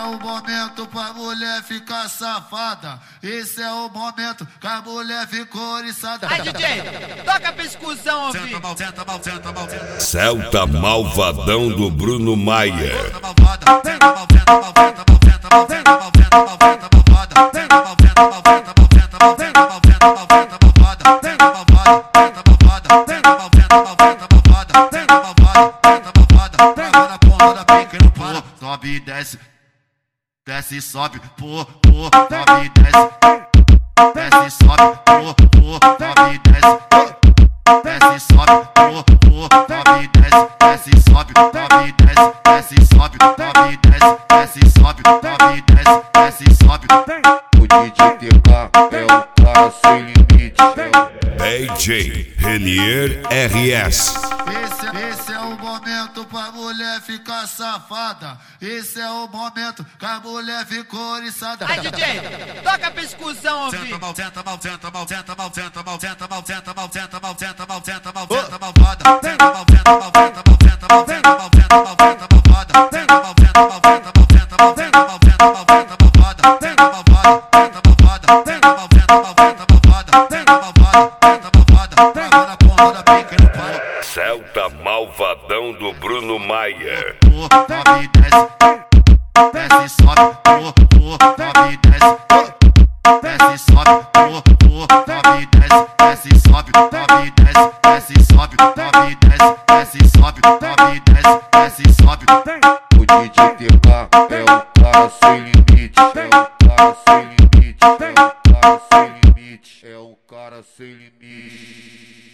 o momento pra mulher ficar safada. Esse é o momento que a mulher ficou oriçada. Aí, DJ, toca pra escusão ouvir. Celta Malvadão do Bruno Maia. Sobe e desce, desce e sobe, pô, sobe e desce, desce e sobe, pô, sobe e desce, desce e sobe, pô, sobe e desce, desce e sobe, sobe e desce, desce e sobe, sobe e desce, desce e sobe, sobe e desce, desce e sobe. O DJ TK é o cara sem limite. DJ Renier RS. Esse é o momento pra mulher ficar safada. Esse é o momento que a mulher ficou oriçada. Aí, DJ, toca pra escusão ouvir. Celta Malvadão do Bruno Maia. Sobe e desce, desce e sobe, sobe e desce, desce e sobe, sobe e desce, desce e sobe, sobe e desce, desce e sobe, sobe e desce, desce e sobe, sobe e desce, desce e sobe. O DJ TK é o cara sem limite. É o cara sem limite. É o cara sem limite. É o cara sem limite.